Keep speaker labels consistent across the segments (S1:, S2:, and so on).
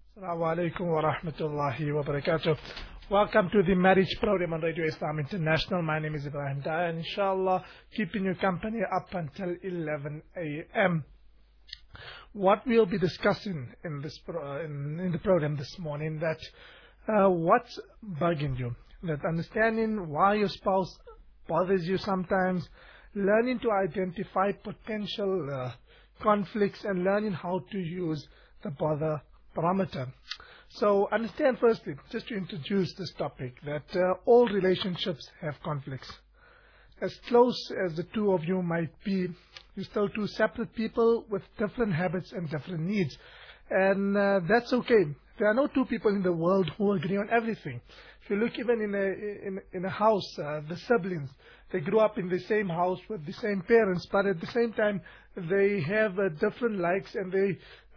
S1: Assalamu alaikum wa rahmatullahi wa barakatuh. Welcome to the marriage program on Radio Islam International. My name is Ibrahim Daya, and inshallah, keeping you company up until 11 a.m. What we'll be discussing in this in the program this morning, that what's bugging you, that understanding why your spouse bothers you sometimes, learning to identify potential conflicts, and learning how to use the bother barometer. So understand firstly, just to introduce this topic, that all relationships have conflicts. As close as the two of you might be, you're still two separate people with different habits and different needs. And that's okay. There are no two people in the world who agree on everything. If you look even in a house, the siblings, they grew up in the same house with the same parents, but at the same time, they have different likes, and they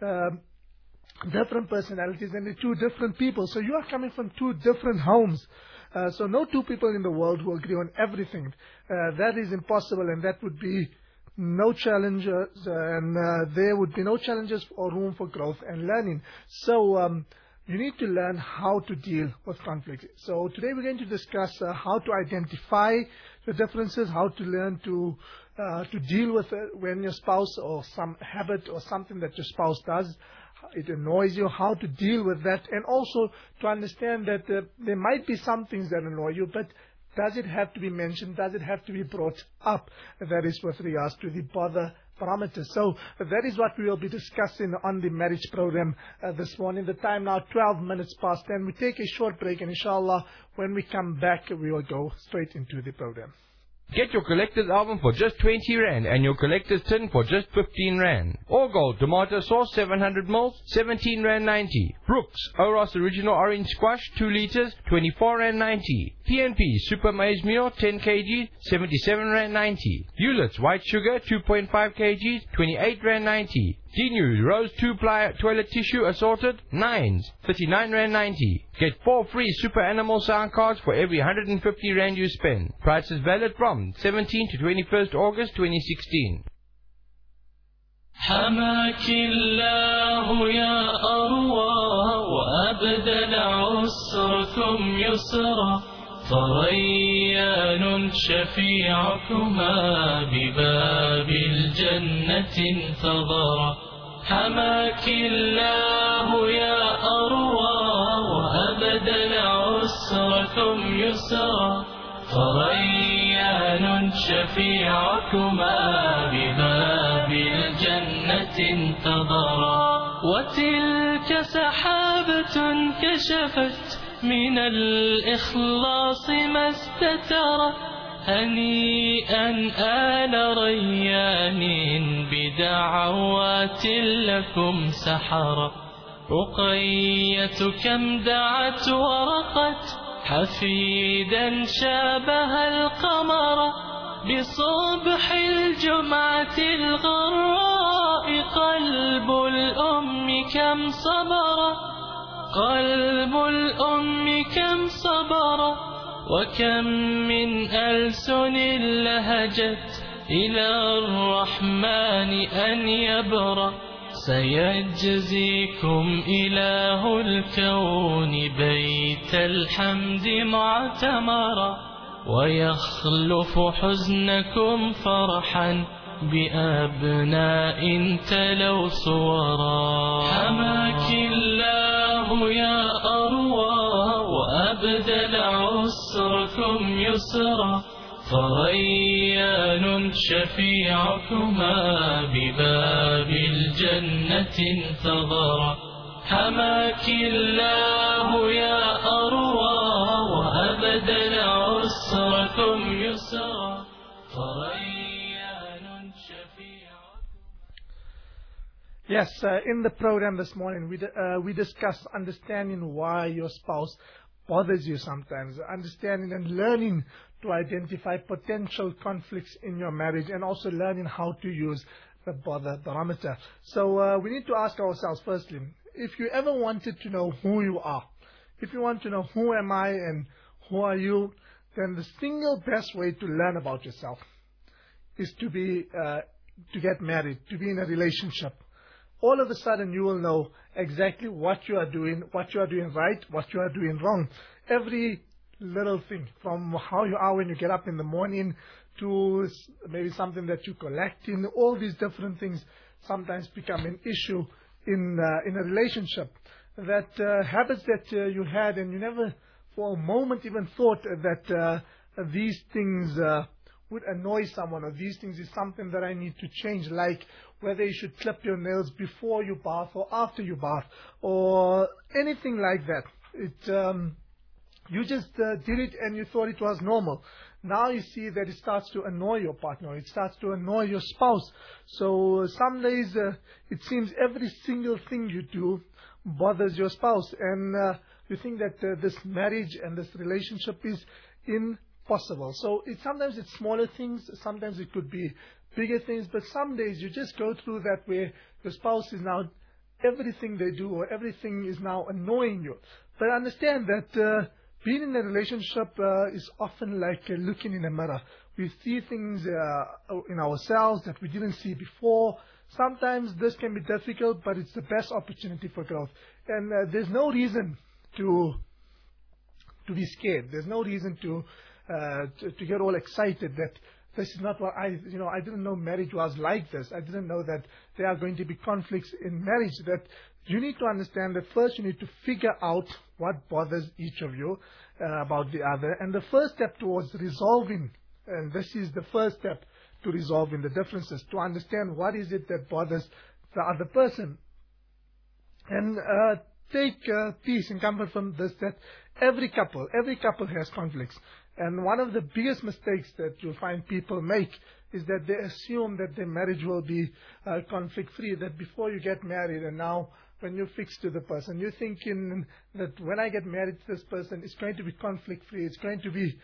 S1: different personalities, and they're two different people. So you are coming from two different homes. So no two people in the world who agree on everything. That is impossible, and that would be no challenges, and there would be no challenges or room for growth and learning. So you need to learn how to deal with conflict. So today we're going to discuss how to identify the differences, how to learn to deal with it when your spouse, or some habit or something that your spouse does, it annoys you, how to deal with that, and also to understand that there might be some things that annoy you, but does it have to be mentioned? Does it have to be brought up? That is with regards to the bother parameters. So that is what we will be discussing on the marriage program this morning. The time now 12 minutes past 10. We take a short break, and inshallah, when we come back, we will go straight into the program.
S2: Get your collector's album for just 20 Rand and your collector's tin for just 15 Rand. All Gold tomato sauce 700 ml, 17 Rand 90. Brooks Oros Original Orange Squash 2 liters, 24 Rand 90. PNP Super Maize Meal 10 kg, 77 Rand 90. Hewlett's White Sugar 2.5 kg, 28 Rand 90. Genu Rose 2-ply toilet tissue assorted, 9s, 39 Rand 90. Get 4 free Super Animal sound cards for every 150 Rand you spend. Prices valid from 17 to 21st August 2016.
S3: حماك الله يا أروى وأبدل عسركم يسرا فريان شفيعكما بباب الجنة انتظرا حماك الله يا أروى وأبدل عسركم يسرا فريان شفيعكما بباب الجنة انتظرا وتلك سحابة كشفت من الإخلاص ما استتر هنيئا آل ريان بدعوات لكم سحر رقية كم دعت ورقت حفيدا شابه القمر بصبح الجمعة الغراء قلب الأم كم صبر قلب الأم كم صبر وكم من ألسن لهجت إلى الرحمن أن يبرأ سيجزيكم إله الكون بيت الحمد معتمرا ويخلف حزنكم فرحا بأبناء تلوا صورا حماك الله يا أروى وأبدل عسركم يسرا فريان شفيعكما بباب الجنة انتظرا حماك الله يا أروى وأبدل عسركم يسرا فريان شفيعكما.
S1: Yes, in the program this morning, we discussed understanding why your spouse bothers you sometimes, understanding and learning to identify potential conflicts in your marriage, and also learning how to use the bother barometer. So we need to ask ourselves firstly, if you ever wanted to know who you are, if you want to know who am I and who are you, then the single best way to learn about yourself is to get married, to be in a relationship. all of a sudden you will know exactly what you are doing right, what you are doing wrong. Every little thing, from how you are when you get up in the morning to maybe something that you collect in, all these different things sometimes become an issue in a relationship. That habits that you had and you never for a moment even thought that these things would annoy someone, or these things is something that I need to change, like whether you should clip your nails before you bath or after you bath, or anything like that. You just did it and you thought it was normal. Now you see that it starts to annoy your partner, it starts to annoy your spouse. So some days it seems every single thing you do bothers your spouse, and you think that this marriage and this relationship is impossible. So sometimes it's smaller things, sometimes it could be bigger things, but some days you just go through that where your spouse is now, everything they do or everything is now annoying you. But understand that being in a relationship is often like looking in a mirror. We see things in ourselves that we didn't see before. Sometimes this can be difficult, but it's the best opportunity for growth. And there's no reason to be scared. There's no reason to get all excited that this is not what I didn't know marriage was like this. I didn't know that there are going to be conflicts in marriage. That you need to understand that first you need to figure out what bothers each of you about the other. And the first step towards resolving, and this is the first step to resolving the differences, to understand what is it that bothers the other person. And take peace and comfort from this, that every couple has conflicts. And one of the biggest mistakes that you'll find people make is that they assume that their marriage will be conflict-free, that before you get married and now when you're fixed to the person, you're thinking that when I get married to this person, it's going to be conflict-free, it's going to be,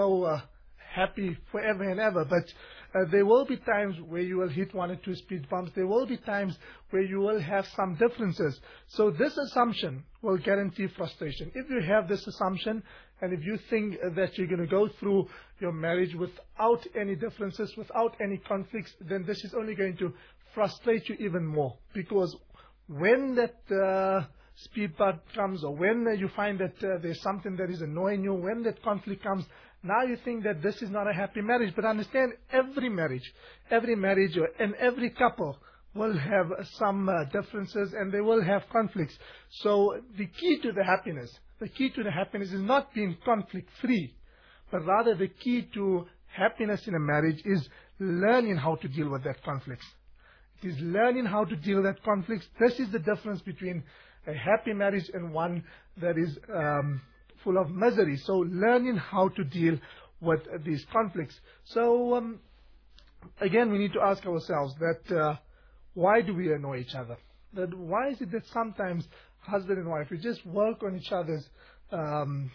S1: happy forever and ever. But there will be times where you will hit one or two speed bumps. There will be times where you will have some differences. So this assumption will guarantee frustration. If you have this assumption, and if you think that you're going to go through your marriage without any differences, without any conflicts, then this is only going to frustrate you even more. Because when that speed bump comes, or when you find that there's something that is annoying you, when that conflict comes, now you think that this is not a happy marriage. But understand, every marriage and every couple will have some differences, and they will have conflicts. So the key to the happiness is not being conflict-free, but rather the key to happiness in a marriage is learning how to deal with that conflict. It is learning how to deal with that conflict. This is the difference between a happy marriage and one that is full of misery. So learning how to deal with these conflicts. So again, we need to ask ourselves that why do we annoy each other? That why is it that sometimes husband and wife, we just work on each other's on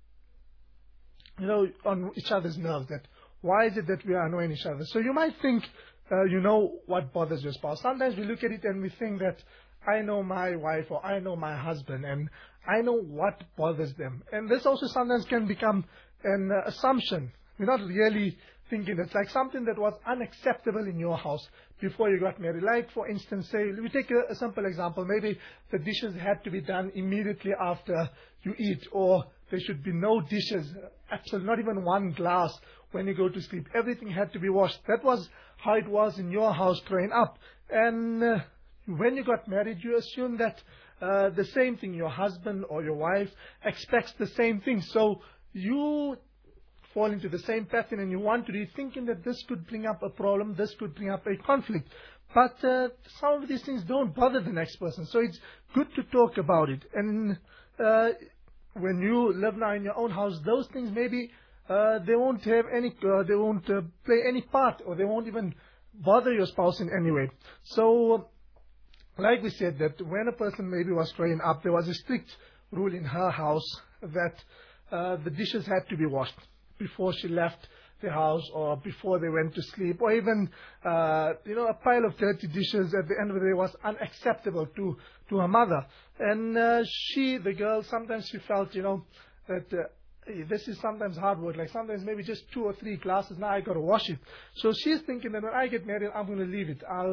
S1: each other's nerves? That why is it that we are annoying each other? So you might think you know what bothers your spouse. Sometimes we look at it and we think that I know my wife or I know my husband and I know what bothers them. And this also sometimes can become an assumption. We're not really thinking. It's like something that was unacceptable in your house before you got married. Like, for instance, say, we take a simple example. Maybe the dishes had to be done immediately after you eat, or there should be no dishes, absolutely not even one glass when you go to sleep. Everything had to be washed. That was how it was in your house growing up. And when you got married, you assume that the same thing, your husband or your wife expects the same thing. So you fall into the same pattern and you want to be thinking that this could bring up a problem, this could bring up a conflict. But some of these things don't bother the next person. So it's good to talk about it. And when you live now in your own house, those things maybe they won't have any, they won't play any part, or they won't even bother your spouse in any way. So like we said, that when a person maybe was growing up, there was a strict rule in her house that the dishes had to be washed before she left the house or before they went to sleep, or even a pile of dirty dishes at the end of the day was unacceptable to her mother. And the girl, sometimes she felt that this is sometimes hard work, like sometimes maybe just 2 or 3 glasses, now I got to wash it. So she's thinking that when I get married, I'm going to leave it. I'll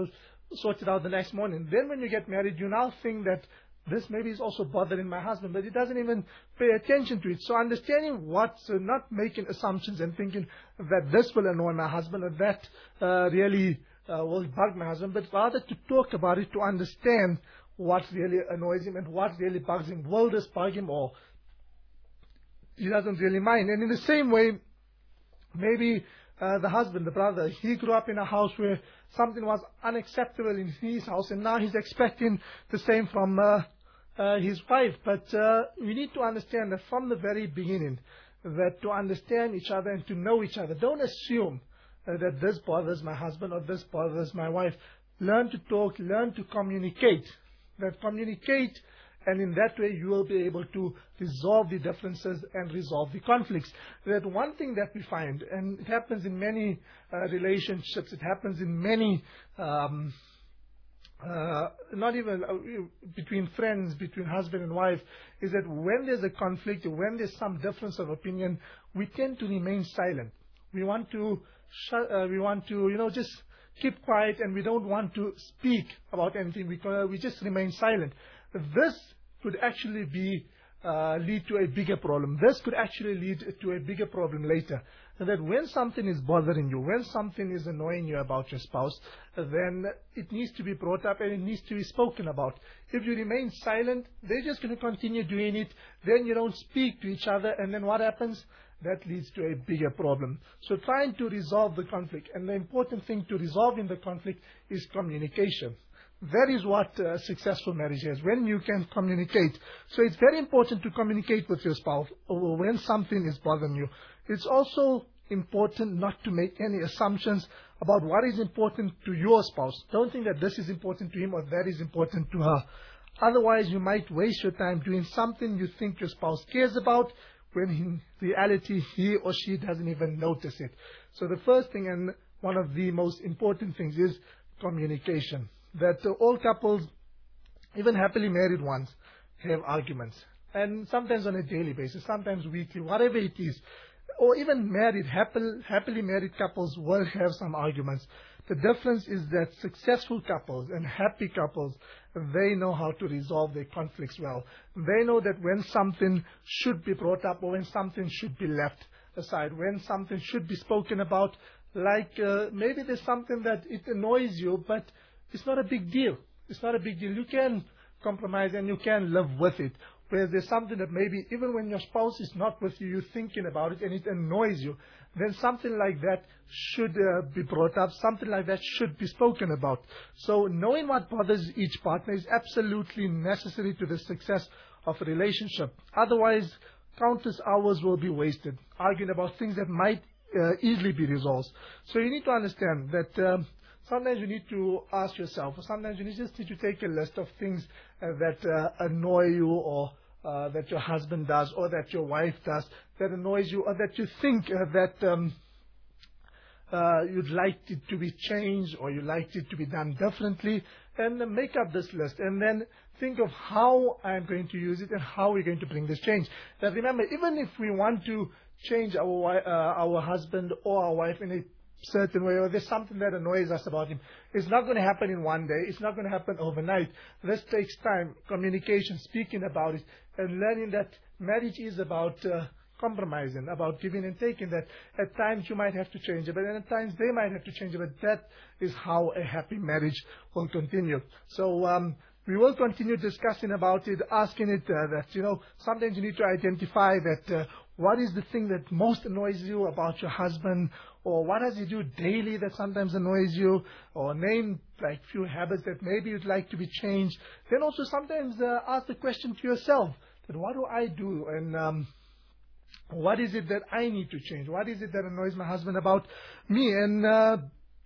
S1: sort it out the next morning. Then when you get married, you now think that this maybe is also bothering my husband, but he doesn't even pay attention to it. So understanding so not making assumptions and thinking that this will annoy my husband or that really will bug my husband, but rather to talk about it, to understand what really annoys him and what really bugs him. Will this bug him, or he doesn't really mind? And in the same way, maybe the husband, the brother, he grew up in a house where something was unacceptable in his house, and now he's expecting the same from his wife. But we need to understand that from the very beginning, that to understand each other and to know each other. Don't assume that this bothers my husband or this bothers my wife. Learn to talk, learn to communicate. Communicate, and in that way you will be able to resolve the differences and resolve the conflicts. That one thing that we find, and it happens in many relationships, it happens in many, not even between friends, between husband and wife, is that when there's a conflict, when there's some difference of opinion, we tend to remain silent. We want to just keep quiet, and we don't want to speak about anything. We just remain silent. This could actually lead to a bigger problem. This could actually lead to a bigger problem later. That when something is bothering you, when something is annoying you about your spouse, then it needs to be brought up and it needs to be spoken about. If you remain silent, they're just going to continue doing it. Then you don't speak to each other, and then what happens? That leads to a bigger problem. So trying to resolve the conflict, and the important thing to resolving the conflict is communication. That is what a successful marriage is, when you can communicate. So it's very important to communicate with your spouse when something is bothering you. It's also important not to make any assumptions about what is important to your spouse. Don't think that this is important to him or that is important to her. Otherwise, you might waste your time doing something you think your spouse cares about, when in reality he or she doesn't even notice it. So the first thing, and one of the most important things, is communication. That all couples, even happily married ones, have arguments. And sometimes on a daily basis, sometimes weekly, whatever it is. Or even married, happily married couples will have some arguments. The difference is that successful couples and happy couples, they know how to resolve their conflicts well. They know that when something should be brought up or when something should be left aside, when something should be spoken about, like maybe there's something that it annoys you, but it's not a big deal. It's not a big deal. You can compromise and you can live with it. Whereas there's something that maybe even when your spouse is not with you, you're thinking about it and it annoys you, then something like that should be brought up, something like that should be spoken about. So knowing what bothers each partner is absolutely necessary to the success of a relationship. Otherwise, countless hours will be wasted arguing about things that might easily be resolved. So you need to understand that sometimes you need to ask yourself, or sometimes you just need to take a list of things that annoy you, or that your husband does, or that your wife does, that annoys you, or that you think that you'd like it to be changed, or you'd like it to be done differently, and make up this list, and then think of how I'm going to use it and how we're going to bring this change. Now remember, even if we want to change our husband or our wife in a certain way, or there's something that annoys us about him, it's not going to happen in one day. It's not going to happen overnight. This takes time, communication, speaking about it, and learning that marriage is about compromising, about giving and taking, that at times you might have to change it, but at times they might have to change it, but that is how a happy marriage will continue. So we will continue discussing about it, asking it that, sometimes you need to identify that what is the thing that most annoys you about your husband, or what does he do daily that sometimes annoys you, or name like few habits that maybe you'd like to be changed. Then also sometimes ask the question to yourself, that what do I do, and what is it that I need to change? What is it that annoys my husband about me? And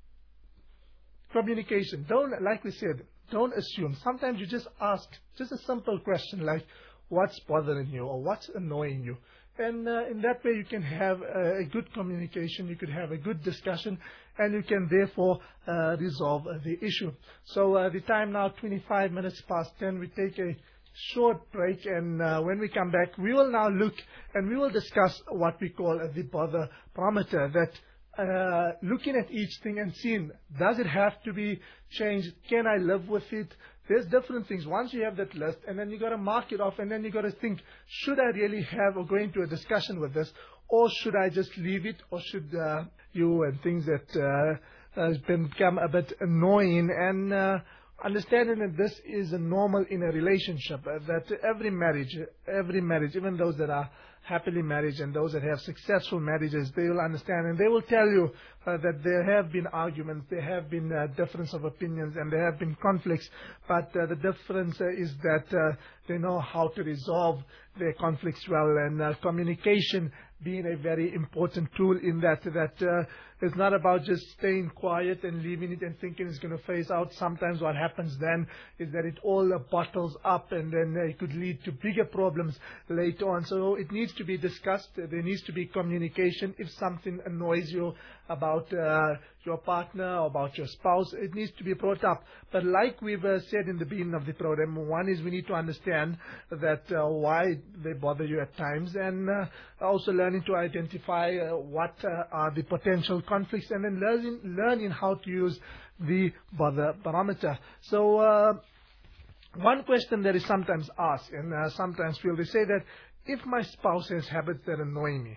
S1: communication. Like we said, don't assume. Sometimes you just ask just a simple question like, what's bothering you, or what's annoying you? And in that way you can have a good communication, you could have a good discussion, and you can therefore resolve the issue. So the time now, 25 minutes past 10, we take a short break, and when we come back, we will now look and we will discuss what we call the bother barometer, that looking at each thing and seeing, does it have to be changed? Can I live with it? There's different things. Once you have that list, and then you got to mark it off, and then you got to think, should I really have or go into a discussion with this, or should I just leave it, or should you and things that has become a bit annoying, and understanding that this is a normal in a relationship, that every marriage, even those that are happily married and those that have successful marriages, they will understand, and they will tell you that there have been arguments, there have been difference of opinions, and there have been conflicts, but the difference is that they know how to resolve their conflicts well, and communication being a very important tool in that it's not about just staying quiet and leaving it and thinking it's going to phase out. Sometimes what happens then is that it all bottles up, and then it could lead to bigger problems later on. So it needs to be discussed. There needs to be communication. If something annoys you about your partner or about your spouse, it needs to be brought up. But like we've said in the beginning of the program, one is we need to understand that why they bother you at times, and also learning to identify what are the potential conflicts, and then learning how to use the bother barometer. So one question that is sometimes asked, and sometimes they say that if my spouse has habits that annoy me,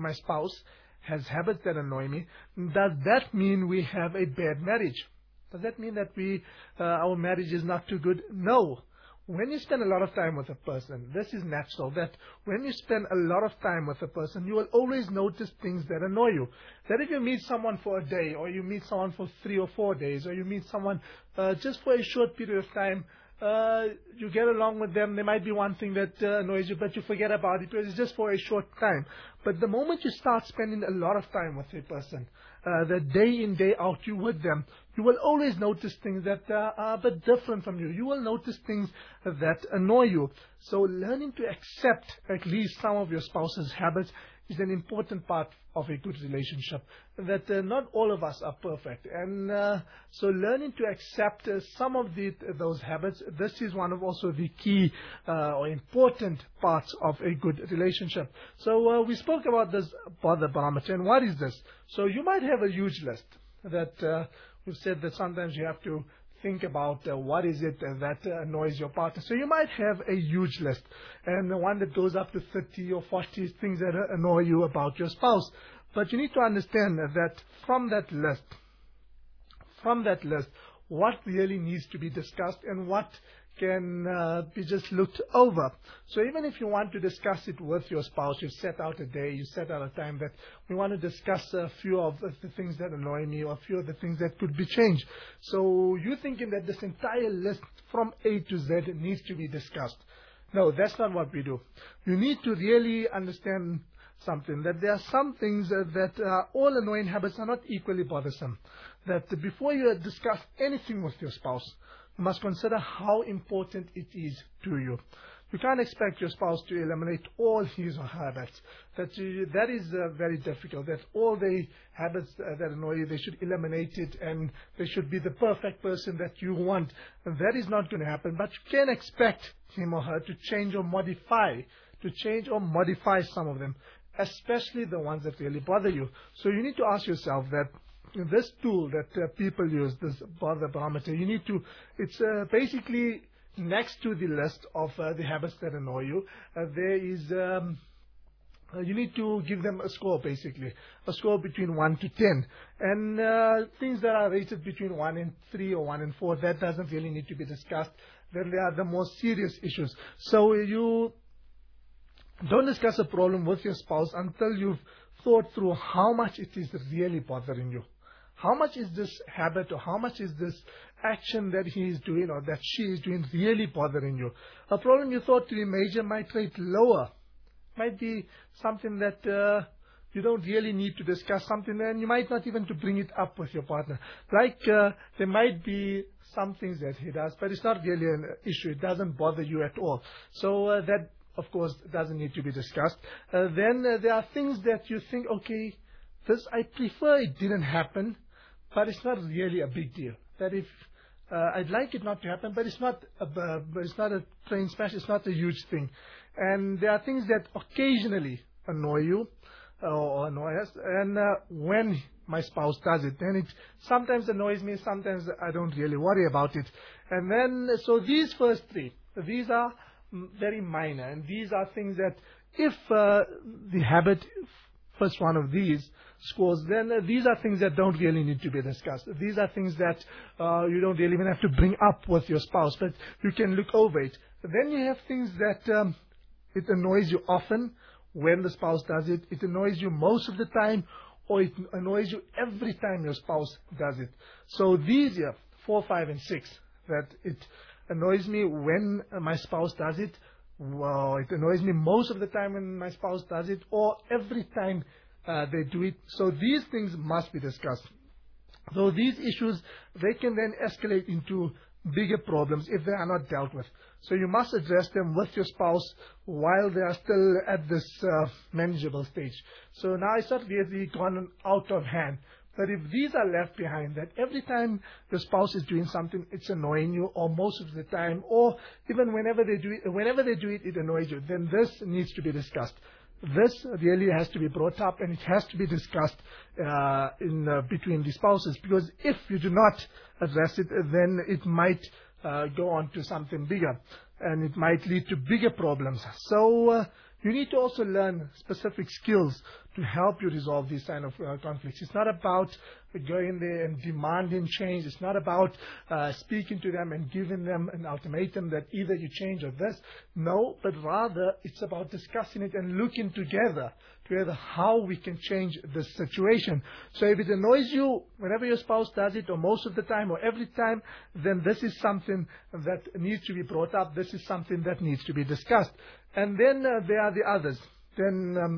S1: does that mean we have a bad marriage? Does that mean that our marriage is not too good? No. When you spend a lot of time with a person, this is natural, that when you spend a lot of time with a person, you will always notice things that annoy you. That if you meet someone for a day, or you meet someone for 3 or 4 days, or you meet someone just for a short period of time, you get along with them, there might be one thing that annoys you, but you forget about it because it's just for a short time. But the moment you start spending a lot of time with a person, the day in, day out you with them, you will always notice things that are a bit different from you. You will notice things that annoy you. So learning to accept at least some of your spouse's habits is an important part of a good relationship, that not all of us are perfect. And so learning to accept some of those habits, this is one of also the key or important parts of a good relationship. So we spoke about this bother barometer, and what is this? So you might have a huge list that we've said that sometimes you have to think about what is it that annoys your partner. So you might have a huge list, and the one that goes up to 30 or 40 things that annoy you about your spouse. But you need to understand that from that list, what really needs to be discussed and what can be just looked over. So even if you want to discuss it with your spouse, you set out a day, you set out a time that we want to discuss a few of the things that annoy me, or a few of the things that could be changed. So you're thinking that this entire list from A to Z needs to be discussed. No, that's not what we do. You need to really understand something, that there are some things that all annoying habits are not equally bothersome. That before you discuss anything with your spouse, you must consider how important it is to you. You can't expect your spouse to eliminate all his or her habits. That is very difficult. That all the habits that annoy you, they should eliminate it, and they should be the perfect person that you want. And that is not going to happen. But you can expect him or her to change or modify some of them, especially the ones that really bother you. So you need to ask yourself that this tool that people use, this bother barometer, it's basically next to the list of the habits that annoy you, there is, you need to give them a score, basically, a score between 1 to 10. And things that are rated between 1 and 3 or 1 and 4, that doesn't really need to be discussed. Then there are the more serious issues. So you don't discuss a problem with your spouse until you've thought through how much it is really bothering you. How much is this habit, or how much is this action that he is doing or that she is doing really bothering you? A problem you thought to be major might rate lower. Might be something that you don't really need to discuss, something, and you might not even to bring it up with your partner. Like there might be some things that he does, but it's not really an issue. It doesn't bother you at all. So that, of course, doesn't need to be discussed. Then there are things that you think, okay, this I prefer it didn't happen, but it's not really a big deal. That if I'd like it not to happen, but it's not a train smash. It's not a huge thing. And there are things that occasionally annoy you or annoy us. And when my spouse does it. And it sometimes annoys me, sometimes I don't really worry about it. And then, so these first three, these are very minor, and these are things that if the habit, first one of these, scores, then these are things that don't really need to be discussed. These are things that you don't really even have to bring up with your spouse, but you can look over it. Then you have things that it annoys you often when the spouse does it. It annoys you most of the time, or it annoys you every time your spouse does it. So these are 4, 5, and 6, that it annoys me when my spouse does it. Well, it annoys me most of the time when my spouse does it, or every time they do it. So these things must be discussed. So these issues, they can then escalate into bigger problems if they are not dealt with. So you must address them with your spouse while they are still at this manageable stage. So now it's not really gone out of hand. But if these are left behind, that every time your spouse is doing something, it's annoying you, or most of the time, or even whenever they do it, it annoys you, then this needs to be discussed. This really has to be brought up, and it has to be discussed between the spouses, because if you do not address it, then it might go on to something bigger, and it might lead to bigger problems. So you need to also learn specific skills to help you resolve these kind of conflicts. It's not about going there and demanding change. It's not about speaking to them and giving them an ultimatum that either you change or this. No, but rather it's about discussing it and looking together how we can change this situation. So if it annoys you whenever your spouse does it, or most of the time, or every time, then this is something that needs to be brought up. This is something that needs to be discussed. And then there are the others. Then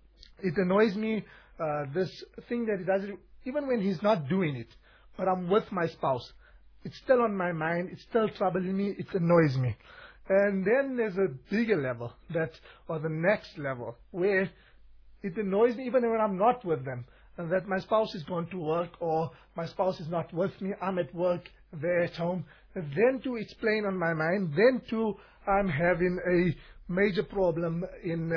S1: it annoys me, this thing that he does, even when he's not doing it, but I'm with my spouse. It's still on my mind. It's still troubling me. It annoys me. And then there's a bigger level, or the next level, where it annoys me even when I'm not with them, and that my spouse is going to work, or my spouse is not with me. I'm at work, they're at home. And then too, it's playing on my mind. Then too, I'm having a major problem in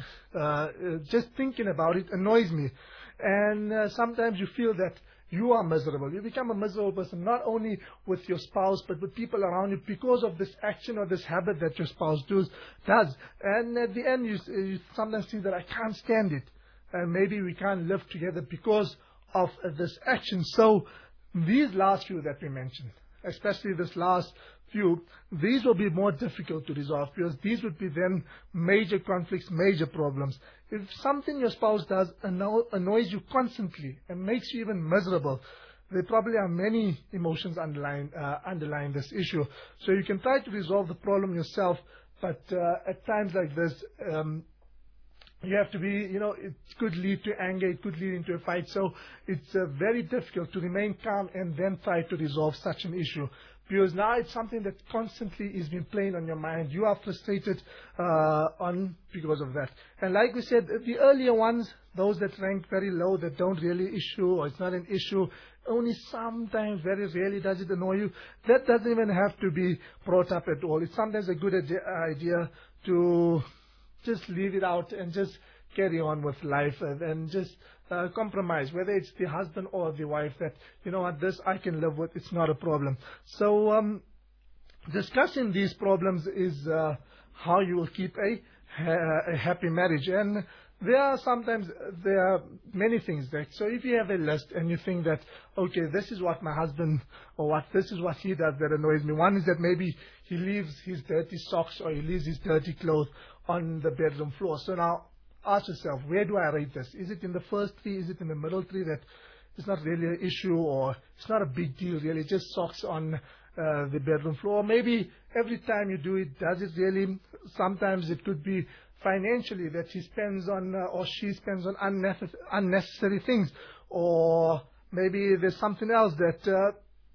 S1: just thinking about it annoys me. And sometimes you feel that you are miserable. You become a miserable person, not only with your spouse, but with people around you, because of this action or this habit that your spouse does. And at the end, you sometimes think that I can't stand it. And maybe we can't live together because of this action. So these last few that we mentioned, especially this last few, these will be more difficult to resolve, because these would be then major conflicts, major problems. If something your spouse does annoys you constantly and makes you even miserable, there probably are many emotions underlying this issue. So you can try to resolve the problem yourself, but at times like this, you have to be, it could lead to anger, it could lead into a fight. So it's very difficult to remain calm and then try to resolve such an issue, because now it's something that constantly is being playing on your mind. You are frustrated because of that. And like we said, the earlier ones, those that rank very low, that don't really issue, or it's not an issue, only sometimes, very rarely does it annoy you. That doesn't even have to be brought up at all. It's sometimes a good idea to just leave it out and just carry on with life, and just compromise, whether it's the husband or the wife, that, this I can live with, it's not a problem. So discussing these problems is how you will keep a happy marriage. And there are many things that, so if you have a list and you think that, okay, this is what my husband, this is what he does that annoys me. One is that maybe he leaves his dirty socks, or he leaves his dirty clothes on the bedroom floor. So now ask yourself, where do I rate this? Is it in the first 3? Is it in the middle 3 that it's not really an issue, or it's not a big deal really, just socks on the bedroom floor? Or maybe every time you do it, does it really? Sometimes it could be financially that he spends on or she spends on unnecessary things, or maybe there's something else that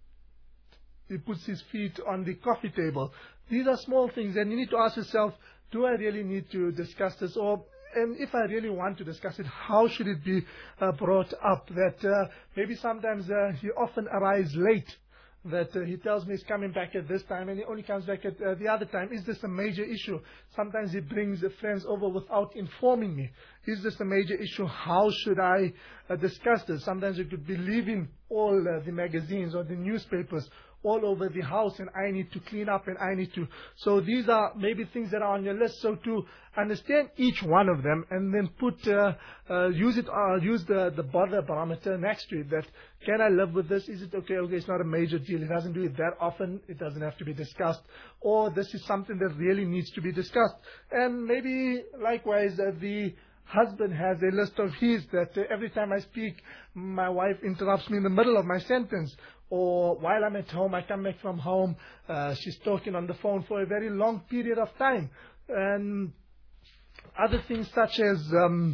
S1: he puts his feet on the coffee table. These are small things, and you need to ask yourself, do I really need to discuss this? And if I really want to discuss it, how should it be brought up? That maybe sometimes he often arrives late that he tells me he's coming back at this time and he only comes back at the other time. Is this a major issue? Sometimes he brings friends over without informing me. Is this a major issue? How should I discuss this? Sometimes you could be leaving all the magazines or the newspapers all over the house and I need to clean up and I need to. So these are maybe things that are on your list. So to understand each one of them and then use the bother barometer next to it, that can I live with this? Is it okay? Okay, it's not a major deal. It doesn't do it that often. It doesn't have to be discussed. Or this is something that really needs to be discussed. And maybe likewise the husband has a list of his that every time I speak, my wife interrupts me in the middle of my sentence. Or while I'm at home, I come back from home, she's talking on the phone for a very long period of time. And other things such as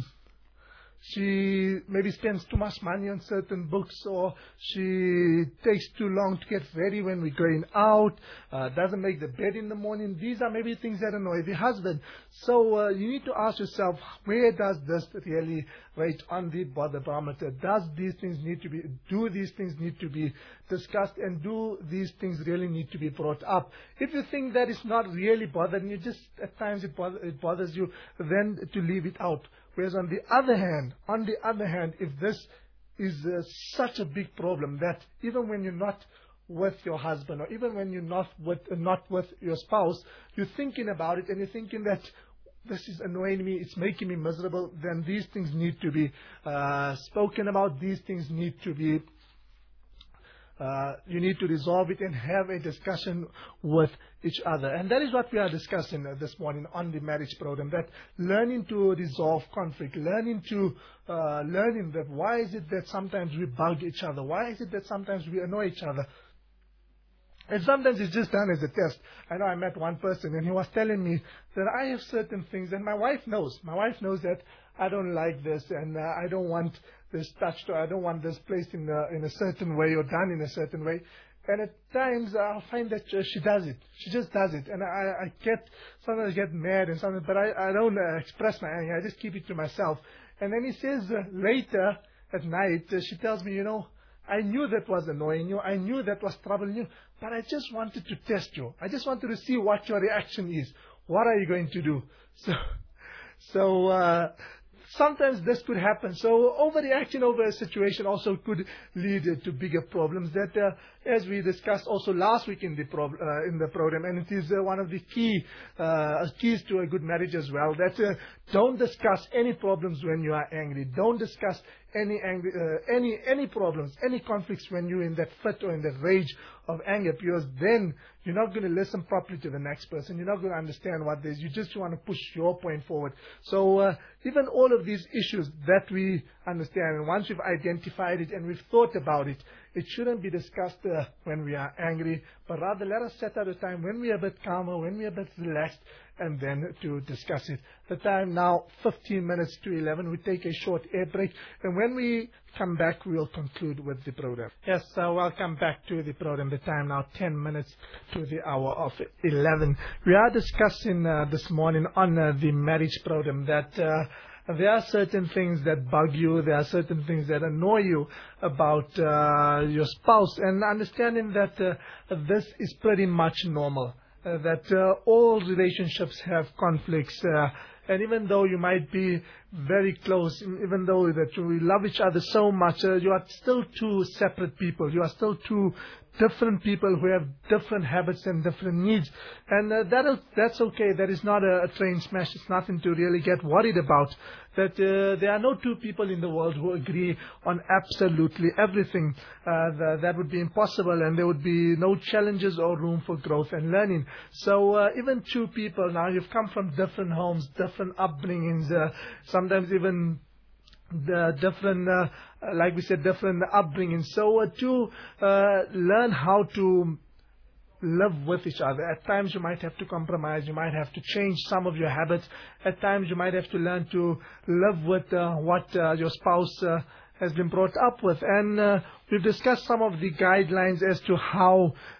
S1: she maybe spends too much money on certain books, or she takes too long to get ready when we're going out, doesn't make the bed in the morning. These are maybe things that annoy the husband. So you need to ask yourself, where does this really rate on the bother barometer? Do these things need to be discussed, and do these things really need to be brought up? If you think that it's not really bothering you, just at times it bothers you, then to leave it out. Whereas on the other hand, if this is such a big problem that even when you're not with your husband, or even when you're not with your spouse, you're thinking about it and you're thinking that this is annoying me, it's making me miserable, then these things need to be spoken about. These things need to be you need to resolve it and have a discussion with each other. And that is what we are discussing this morning on the marriage program, that learning to resolve conflict, learning that why is it that sometimes we bug each other, why is it that sometimes we annoy each other. And sometimes it's just done as a test. I know I met one person and he was telling me that I have certain things, and my wife knows. My wife knows that I don't like this, and I don't want this touched, or I don't want this placed in a certain way or done in a certain way. And at times I'll find that she does it. She just does it. And sometimes I get mad, and sometimes, but I don't express my anger. I just keep it to myself. And then he says later at night, she tells me, I knew that was annoying you. I knew that was troubling you, but I just wanted to test you. I just wanted to see what your reaction is. What are you going to do? So sometimes this could happen. So overreaction over a situation also could lead to bigger problems that, as we discussed also last week in the program, and it is one of the keys to a good marriage as well, that don't discuss any problems when you are angry. Don't discuss any problems, any conflicts when you're in that fit or in that rage of anger, because then you're not going to listen properly to the next person. You're not going to understand what it is. You just want to push your point forward. So even all of these issues that we understand, and once we've identified it and we've thought about it, it shouldn't be discussed when we are angry, but rather let us set out a time when we are a bit calmer, when we are a bit relaxed, and then to discuss it. The time now, 15 minutes to 11. We take a short air break, and when we come back, we'll conclude with the program. Yes, welcome back to the program. The time now, 10 minutes to the hour of 11. We are discussing this morning on the marriage program that there are certain things that bug you, there are certain things that annoy you about your spouse, and understanding that this is pretty much normal. That all relationships have conflicts, and even though you might be very close, even though that you love each other so much, you are still two separate people. You are still two different people who have different habits and different needs. And that's okay. That is not a train smash. It's nothing to really get worried about. That there are no two people in the world who agree on absolutely everything. That would be impossible, and there would be no challenges or room for growth and learning. So even two people, now you've come from different homes, different upbringings, sometimes even the different, like we said, different upbringing. So to learn how to live with each other. At times you might have to compromise. You might have to change some of your habits. At times you might have to learn to live with what your spouse has been brought up with. And we've discussed some of the guidelines as to how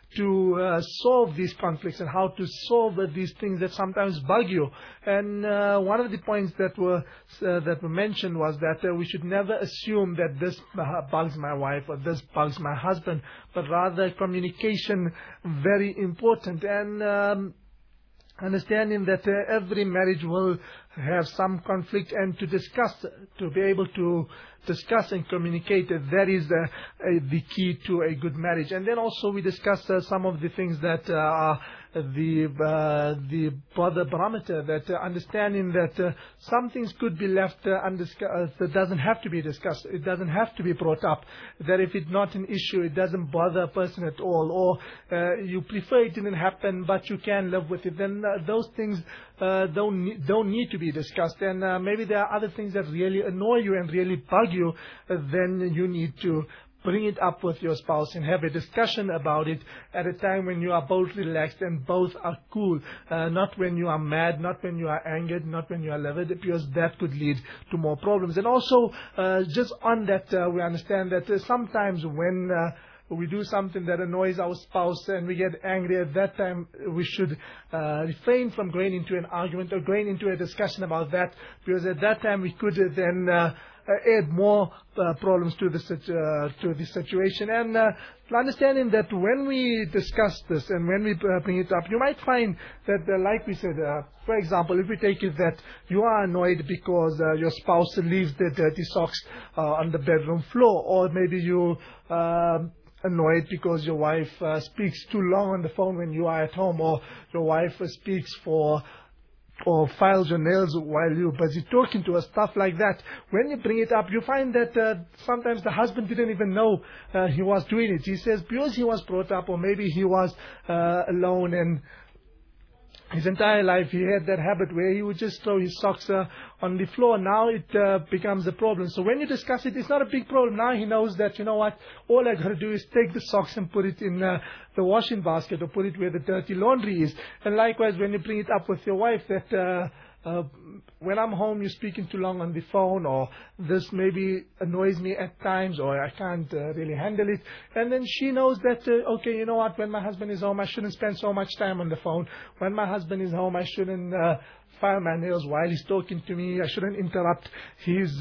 S1: to solve these conflicts and how to solve these things that sometimes bug you. And one of the points that were mentioned was that we should never assume that this bugs my wife or this bugs my husband, but rather communication very important. And understanding that every marriage will have some conflict, and to be able to discuss and communicate, that is the key to a good marriage. And then also we discussed some of the things that are the barometer, that understanding that some things could be left undiscussed. It doesn't have to be discussed. It doesn't have to be brought up. That if it's not an issue, it doesn't bother a person at all, or you prefer it didn't happen, but you can live with it. Then those things don't need to be discussed. And maybe there are other things that really annoy you and really bug you. Then you need to bring it up with your spouse and have a discussion about it at a time when you are both relaxed and both are cool. Not when you are mad, not when you are angered, not when you are livid, because that could lead to more problems. And also, just on that, we understand that sometimes when we do something that annoys our spouse and we get angry, at that time we should refrain from going into an argument or going into a discussion about that, because at that time we could then add more problems to the situation. And understanding that when we discuss this and when we bring it up, you might find that, like we said, for example, if we take it that you are annoyed because your spouse leaves their dirty socks on the bedroom floor, or maybe you annoyed because your wife speaks too long on the phone when you are at home, or your wife speaks or files your nails while you're busy talking to her, stuff like that. When you bring it up, you find that sometimes the husband didn't even know he was doing it. He says because he was brought up, or maybe he was alone, and his entire life he had that habit where he would just throw his socks on the floor. Now it becomes a problem. So when you discuss it, it's not a big problem. Now he knows that, you know what, all I got to do is take the socks and put it in the washing basket, or put it where the dirty laundry is. And likewise, when you bring it up with your wife, that when I'm home, you're speaking too long on the phone, or this maybe annoys me at times, or I can't really handle it. And then she knows that, okay, you know what, when my husband is home, I shouldn't spend so much time on the phone. When my husband is home, I shouldn't file my nails while he's talking to me. I shouldn't interrupt his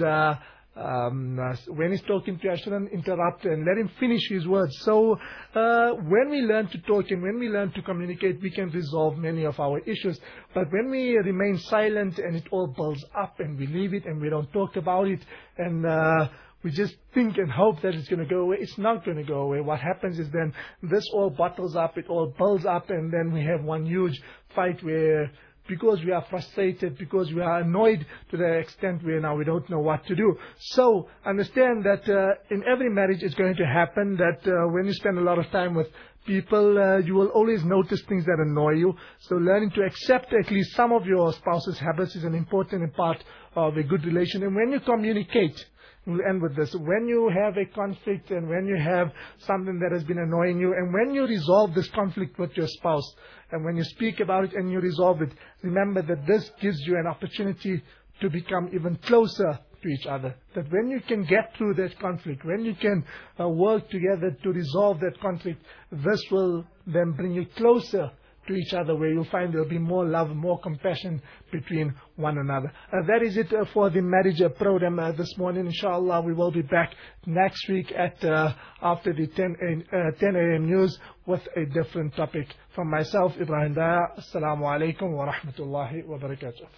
S1: when he's talking to you, I shouldn't interrupt and let him finish his words. So when we learn to talk and when we learn to communicate, we can resolve many of our issues. But when we remain silent and it all builds up and we leave it and we don't talk about it, and we just think and hope that it's going to go away, it's not going to go away. What happens is then this all bottles up, it all builds up, and then we have one huge fight where, because we are frustrated, because we are annoyed to the extent where now we don't know what to do. So understand that in every marriage it's going to happen that when you spend a lot of time with people, you will always notice things that annoy you. So learning to accept at least some of your spouse's habits is an important part of a good relation. And when you communicate, we'll end with this, when you have a conflict and when you have something that has been annoying you, and when you resolve this conflict with your spouse, and when you speak about it and you resolve it, remember that this gives you an opportunity to become even closer to each other. That when you can get through that conflict, when you can work together to resolve that conflict, this will then bring you closer to each other, where you'll find there'll be more love, more compassion between one another. That is it for the marriage program this morning. Inshallah, we will be back next week at after the 10 a.m. news with a different topic. From myself, Ibrahim Daya, Assalamu alaikum wa rahmatullahi wa barakatuh.